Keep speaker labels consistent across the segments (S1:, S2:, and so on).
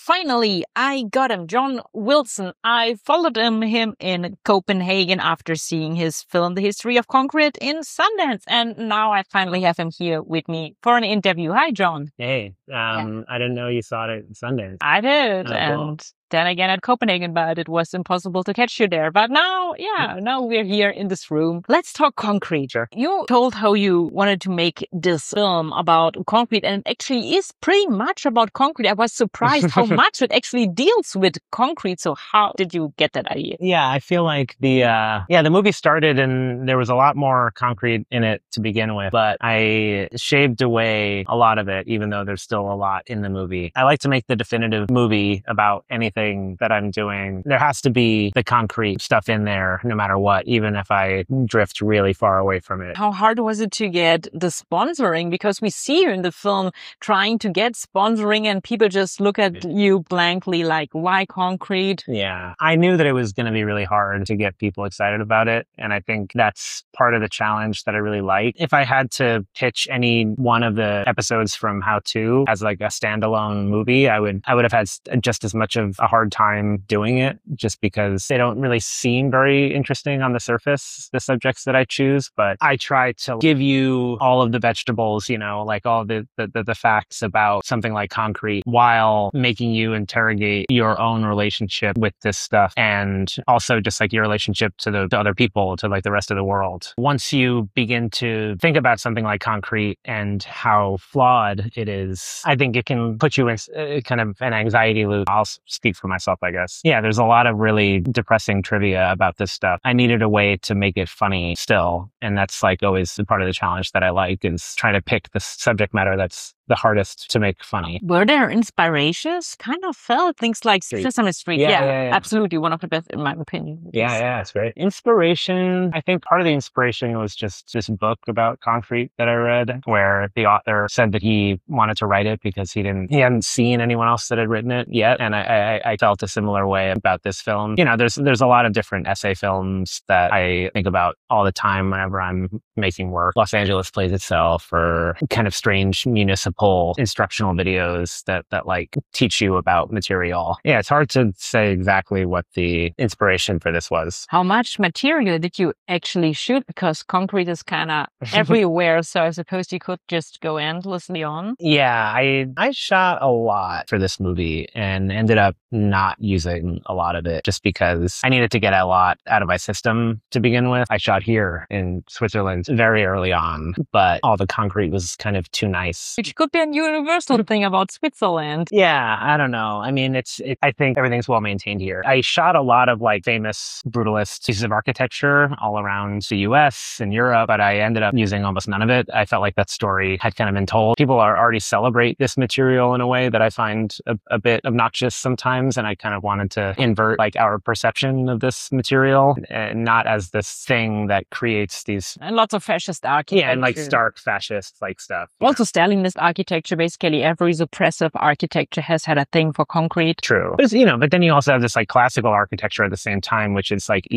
S1: finally, I got him. John Wilson. I followed him in Copenhagen after seeing his film, The History of Concrete, in Sundance. And now I finally have him here with me for an interview. Hi, John.
S2: Hey, I didn't know you saw it in Sundance.
S1: I did.
S2: Oh,
S1: and
S2: cool.
S1: Then again at Copenhagen, but it was impossible to catch you there. But now we're here in this room. Let's talk concrete.
S2: Sure.
S1: You told how you wanted to make this film about concrete, and it actually is pretty much about concrete. I was surprised how much it actually deals with concrete. So how did you get that idea?
S2: Yeah, I feel like the movie started and there was a lot more concrete in it to begin with, but I shaved away a lot of it, even though there's still a lot in the movie. I like to make the definitive movie about anything that I'm doing. There has to be the concrete stuff in there no matter what, even if I drift really far away from it.
S1: How hard was it to get the sponsoring? Because we see you in the film trying to get sponsoring and people just look at you blankly like, why concrete?
S2: Yeah, I knew that it was going to be really hard to get people excited about it. And I think that's part of the challenge that I really like. If I had to pitch any one of the episodes from How To as like a standalone movie, I would have had just as much of a hard time doing it, just because they don't really seem very interesting on the surface, the subjects that I choose. But I try to give you all of the vegetables, like all the facts about something like concrete, while making you interrogate your own relationship with this stuff, and also just like your relationship to the other people, to like the rest of the world. Once you begin to think about something like concrete and how flawed it is, I think it can put you in kind of an anxiety loop. I'll speak for myself, I guess. Yeah, there's a lot of really depressing trivia about this stuff. I needed a way to make it funny still. And that's like always part of the challenge that I like, is trying to pick the subject matter that's the hardest to make funny.
S1: Were there inspirations? Kind of felt things like Sesame Street. Yeah, absolutely. One of the best, in my opinion.
S2: Yeah, it's great. Inspiration. I think part of the inspiration was just this book about concrete that I read, where the author said that he wanted to write it because he hadn't seen anyone else that had written it yet. And I felt a similar way about this film. There's a lot of different essay films that I think about all the time whenever I'm making work. Los Angeles Plays Itself, or kind of strange municipal instructional videos that like teach you about material. Yeah, it's hard to say exactly what the inspiration for this was.
S1: How much material did you actually shoot? Because concrete is kind of everywhere, so I suppose you could just go endlessly on.
S2: Yeah, I shot a lot for this movie and ended up not using a lot of it just because I needed to get a lot out of my system to begin with. I shot here in Switzerland very early on, but all the concrete was kind of too nice.
S1: Which could be a universal thing about Switzerland.
S2: Yeah, I don't know. I mean, I think everything's well maintained here. I shot a lot of like famous brutalist pieces of architecture all around the US and Europe, but I ended up using almost none of it. I felt like that story had kind of been told. People already celebrate this material in a way that I find a bit obnoxious sometimes, and I kind of wanted to invert like our perception of this material, and not as this thing that creates these...
S1: And lots of fascist architecture.
S2: Yeah, and like stark fascist like stuff.
S1: Also Stalinist architecture. Basically every suppressive architecture has had a thing for concrete.
S2: True. But then you also have this like classical architecture at the same time, which is like,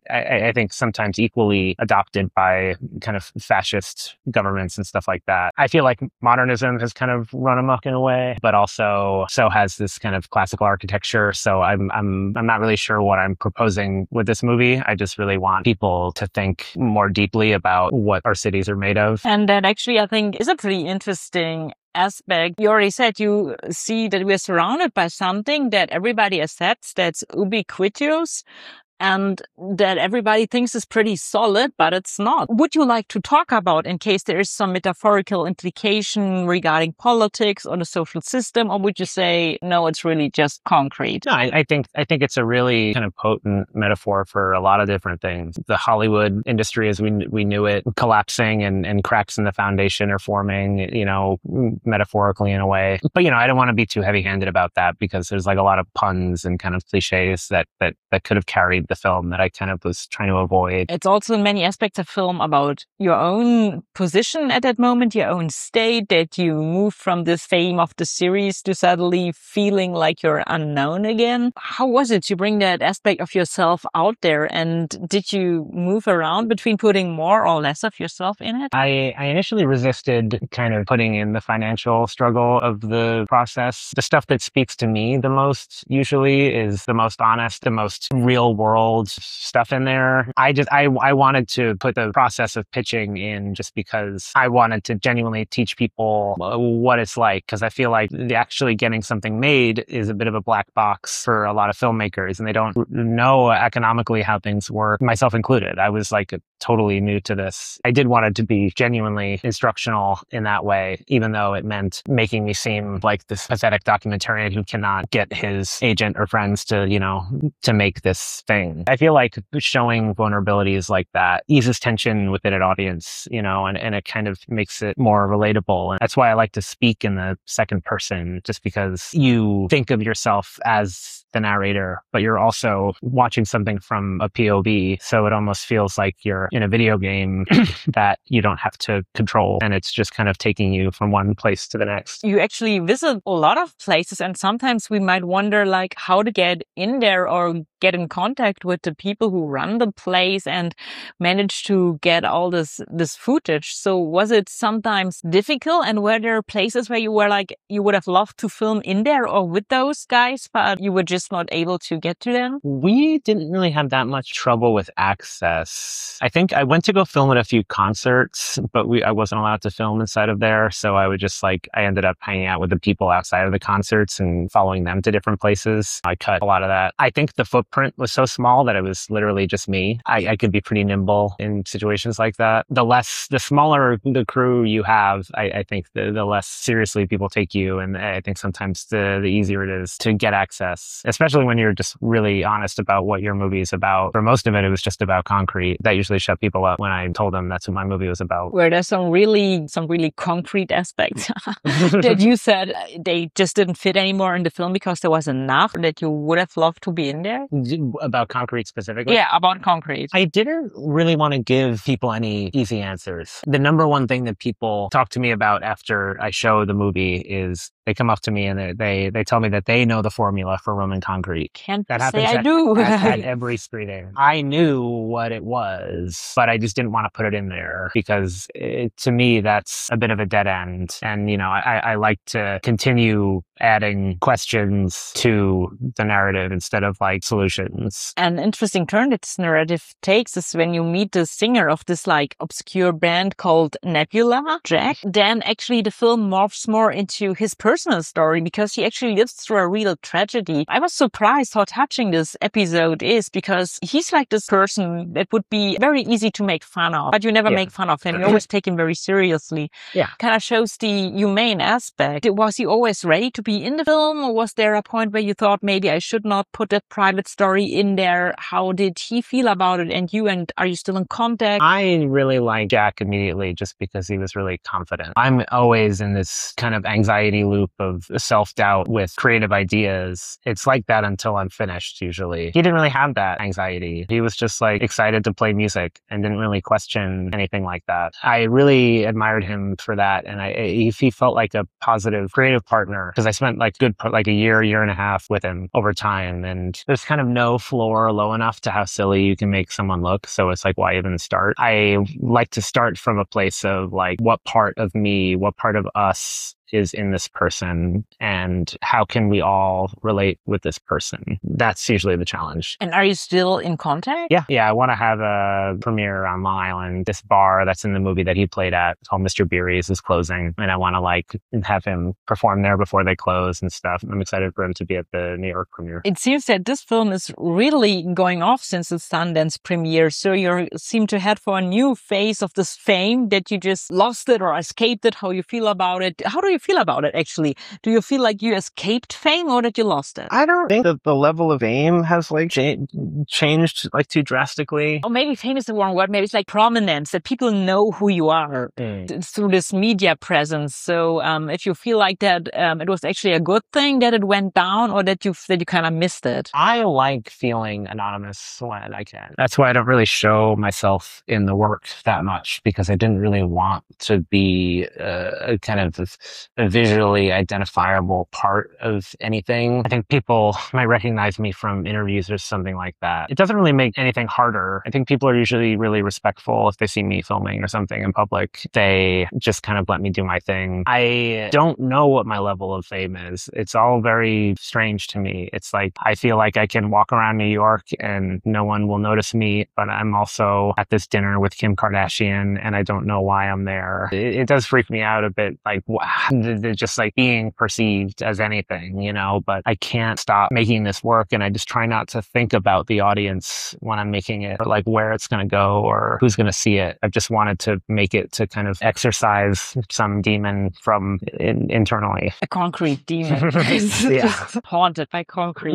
S2: I think sometimes equally adopted by kind of fascist governments and stuff like that. I feel like modernism has kind of run amok in a way, but also so has this kind of classical architecture. So I'm not really sure what I'm proposing with this movie. I just really want people to think more deeply about what our cities are made of.
S1: And that actually, I think, is a pretty interesting aspect. You already said you see that we're surrounded by something that everybody accepts, that's ubiquitous, and that everybody thinks is pretty solid, but it's not. Would you like to talk about, in case there is some metaphorical implication regarding politics or the social system, or would you say, no, it's really just concrete?
S2: No, I think it's a really kind of potent metaphor for a lot of different things. The Hollywood industry as we knew it collapsing, and cracks in the foundation are forming, metaphorically in a way. But, I don't want to be too heavy-handed about that, because there's like a lot of puns and kind of cliches that could have carried the film that I kind of was trying to avoid.
S1: It's also in many aspects a film about your own position at that moment, your own state, that you move from this fame of the series to suddenly feeling like you're unknown again. How was it to bring that aspect of yourself out there? And did you move around between putting more or less of yourself in it?
S2: I initially resisted kind of putting in the financial struggle of the process. The stuff that speaks to me the most usually is the most honest, the most real world stuff in there. I wanted to put the process of pitching in just because I wanted to genuinely teach people what it's like. Because I feel like actually getting something made is a bit of a black box for a lot of filmmakers, and they don't know economically how things work, myself included. I was like totally new to this. I did want it to be genuinely instructional in that way, even though it meant making me seem like this pathetic documentarian who cannot get his agent or friends to, to make this thing. I feel like showing vulnerabilities like that eases tension within an audience, and it kind of makes it more relatable. And that's why I like to speak in the second person, just because you think of yourself as the narrator, but you're also watching something from a POV. So it almost feels like you're in a video game that you don't have to control. And it's just kind of taking you from one place to the next.
S1: You actually visit a lot of places, and sometimes we might wonder like how to get in there or get in contact with the people who run the place and manage to get all this footage. So was it sometimes difficult, and were there places where you were like, you would have loved to film in there or with those guys, but you were just not able to get to them?
S2: We didn't really have that much trouble with access. I think I went to go film at a few concerts, but I wasn't allowed to film inside of there. So I would just I ended up hanging out with the people outside of the concerts and following them to different places. I cut a lot of that. I think the footprint was so small that it was literally just me. I could be pretty nimble in situations like that. The smaller the crew you have, I think the less seriously people take you. And I think sometimes the easier it is to get access, especially when you're just really honest about what your movie is about. For most of it, it was just about concrete. That usually shut people up when I told them that's what my movie was about.
S1: Where there's some really concrete aspects that you said they just didn't fit anymore in the film because there was enough that you would have loved to be in there?
S2: About concrete specifically?
S1: Yeah, about concrete.
S2: I didn't really want to give people any easy answers. The number one thing that people talk to me about after I show the movie is they come up to me and they tell me that they know the formula for Roman concrete.
S1: Can't
S2: that
S1: say
S2: happens
S1: I do.
S2: at every screening. I knew what it was, but I just didn't want to put it in there because to me, that's a bit of a dead end. And, I like to continue adding questions to the narrative instead of solutions.
S1: An interesting turn that this narrative takes is when you meet the singer of this obscure band called Nebula, Jack. Then actually the film morphs more into his personal story because he actually lives through a real tragedy. I was surprised how touching this episode is because he's like this person that would be very easy to make fun of, but you never make fun of him. You always take him very seriously.
S2: Yeah.
S1: Kind of shows the humane aspect. Was he always ready to be in the film, or was there a point where you thought maybe I should not put that private story in there? How did he feel about it? And are you still in contact?
S2: I really liked Jack immediately just because he was really confident. I'm always in this kind of anxiety loop of self-doubt with creative ideas. It's like that until I'm finished, usually. He didn't really have that anxiety. He was just excited to play music and didn't really question anything like that. I really admired him for that. And he felt like a positive creative partner because I spent a year and a half with him over time. And there's kind of no floor low enough to how silly you can make someone look. So it's why even start? I like to start from a place of what part of me, what part of us is in this person, and how can we all relate with this person? That's usually the challenge.
S1: And are you still in contact?
S2: Yeah. I want to have a premiere on Long Island. This bar that's in the movie that he played at called Mr. Beery's is closing, and I want to have him perform there before they close and stuff. I'm excited for him to be at the New York premiere.
S1: It seems that this film is really going off since the Sundance premiere, so you seem to head for a new phase of this fame that you just lost it or escaped it. How you feel about it? How do you feel about it, actually? Do you feel like you escaped fame or that you lost it?
S2: I don't think that the level of fame has like changed like too drastically.
S1: Or maybe fame is the wrong word. Maybe it's like prominence, that people know who you are through this media presence. So if you feel like that it was actually a good thing that it went down, or that you kind of missed it.
S2: I like feeling anonymous when I can. That's why I don't really show myself in the work that much, because I didn't really want to be a kind of a visually identifiable part of anything. I think people might recognize me from interviews or something like that. It doesn't really make anything harder. I think people are usually really respectful if they see me filming or something in public. They just kind of let me do my thing. I don't know what my level of fame is. It's all very strange to me. It's like, I feel like I can walk around New York and no one will notice me, but I'm also at this dinner with Kim Kardashian and I don't know why I'm there. It does freak me out a bit, like just like being perceived as anything, you know, but I can't stop making this work, and I just try not to think about the audience when I'm making it, or like where it's going to go or who's going to see it. I've just wanted to make it to kind of exercise some demon from internally.
S1: A concrete demon.
S2: Yeah.
S1: Haunted by concrete.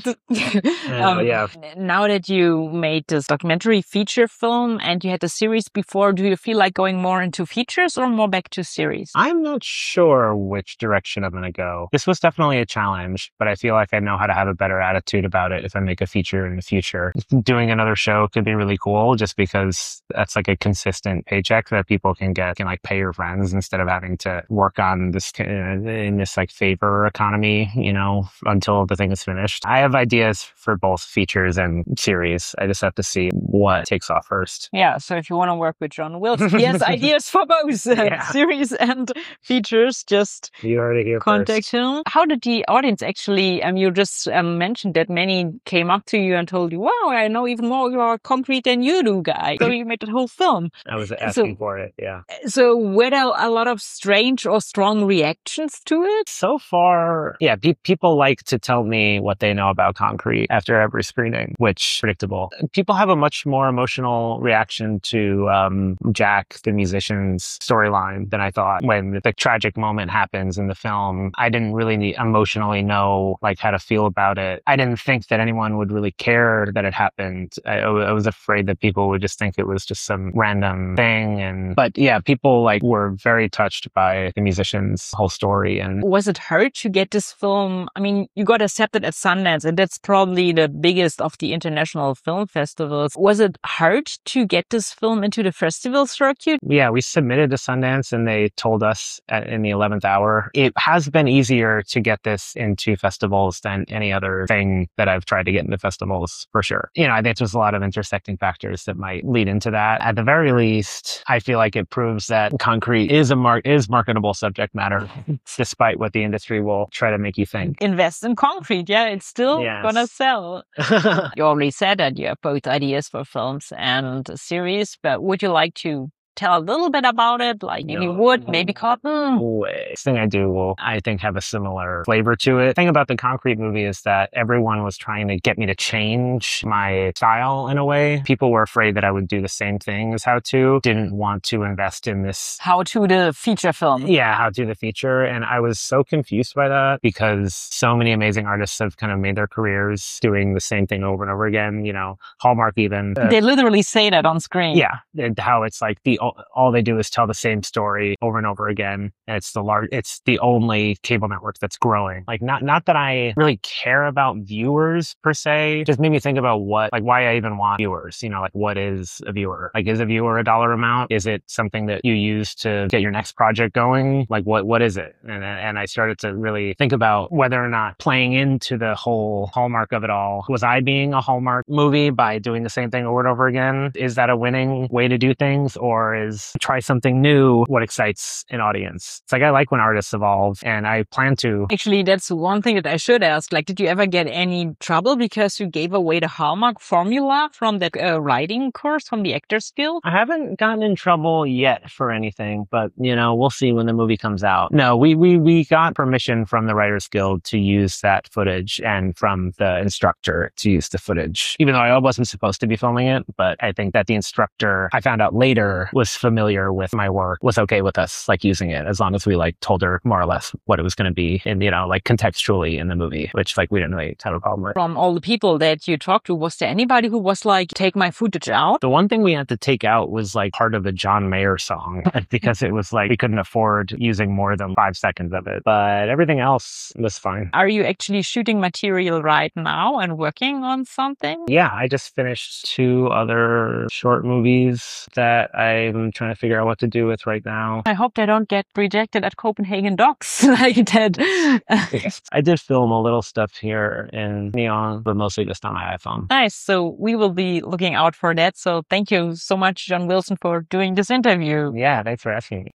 S2: Yeah.
S1: Now that you made this documentary feature film and you had the series before, do you feel like going more into features or more back to series?
S2: I'm not sure which direction I'm going to go. This was definitely a challenge, but I feel like I know how to have a better attitude about it if I make a feature in the future. Doing another show could be really cool, just because that's like a consistent paycheck that people can get, can like pay your friends instead of having to work on this in this like favor economy, you know, until the thing is finished. I have ideas for both features and series. I just have to see what takes off first.
S1: Yeah, so if you want to work with John Wilson, he has ideas for both series and features. Just
S2: you heard it here
S1: contact him. How did the audience actually, you just mentioned that many came up to you and told you, wow, I know even more about concrete than you do, guy. So you made that whole film.
S2: I was asking for it, yeah.
S1: So were there a lot of strange or strong reactions to it?
S2: So far, yeah, people like to tell me what they know about concrete after every screening, which is predictable. People have a much more emotional reaction to Jack, the musician's storyline, than I thought. When the tragic moment happens in the film, I didn't really emotionally know like how to feel about it. I didn't think that anyone would really care that it happened. I was afraid that people would just think it was just some random thing. But yeah, people like were very touched by the musician's whole story. And
S1: was it hard to get this film? I mean, you got accepted at Sundance, and that's probably the biggest of the international film festivals. Was it hard to get this film into the festival circuit?
S2: Yeah, we submitted to Sundance and they told us in the 11th hour. It has been easier to get this into festivals than any other thing that I've tried to get into festivals, for sure. You know, I think there's a lot of intersecting factors that might lead into that. At the very least, I feel like it proves that concrete is marketable subject matter, despite what the industry will try to make you think.
S1: Invest in concrete, yeah, it's still gonna sell. You already said that you have both ideas for films and a series, but would you like to tell a little bit about it? Like maybe wood, maybe cotton?
S2: This thing I do will, I think, have a similar flavor to it. The thing about the concrete movie is that everyone was trying to get me to change my style in a way. People were afraid that I would do the same thing as How To, didn't want to invest in this.
S1: How To, the feature film.
S2: Yeah, How To, the feature. And I was so confused by that, because so many amazing artists have kind of made their careers doing the same thing over and over again. You know, Hallmark even.
S1: They literally say that on screen.
S2: Yeah, how it's like all they do is tell the same story over and over again. And it's the only cable network that's growing. Like, not that I really care about viewers per se, just made me think about why I even want viewers. You know, like, what is a viewer? Like, is a viewer a dollar amount? Is it something that you use to get your next project going? Like, what is it? And I started to really think about whether or not playing into the whole hallmark of it all, was I being a Hallmark movie by doing the same thing over and over again? Is that a winning way to do things? Or is try something new what excites an audience? It's like, I like when artists evolve, and I plan to.
S1: Actually, that's one thing that I should ask. Like, did you ever get any trouble because you gave away the Hallmark formula from that writing course from the Actors Guild?
S2: I haven't gotten in trouble yet for anything, but, you know, we'll see when the movie comes out. No, we got permission from the Writers Guild to use that footage, and from the instructor to use the footage, even though I wasn't supposed to be filming it. But I think that the instructor, I found out later, was was familiar with my work was okay with us like using it as long as we like told her more or less what it was going to be and, you know, like contextually in the movie, which like we didn't really have a problem with.
S1: From all the people that you talked to, was there anybody who was like, take my footage out?
S2: The one thing we had to take out was like part of the John Mayer song because it was like we couldn't afford using more than 5 seconds of it. But everything else was fine.
S1: Are you actually shooting material right now and working on something?
S2: Yeah, I just finished 2 other short movies that I'm trying to figure out what to do with right now.
S1: I hope they don't get rejected at Copenhagen Docs like that.
S2: I did film a little stuff here in Neon, but mostly just on my iPhone.
S1: Nice. So we will be looking out for that. So thank you so much, John Wilson, for doing this interview.
S2: Yeah, thanks for asking me.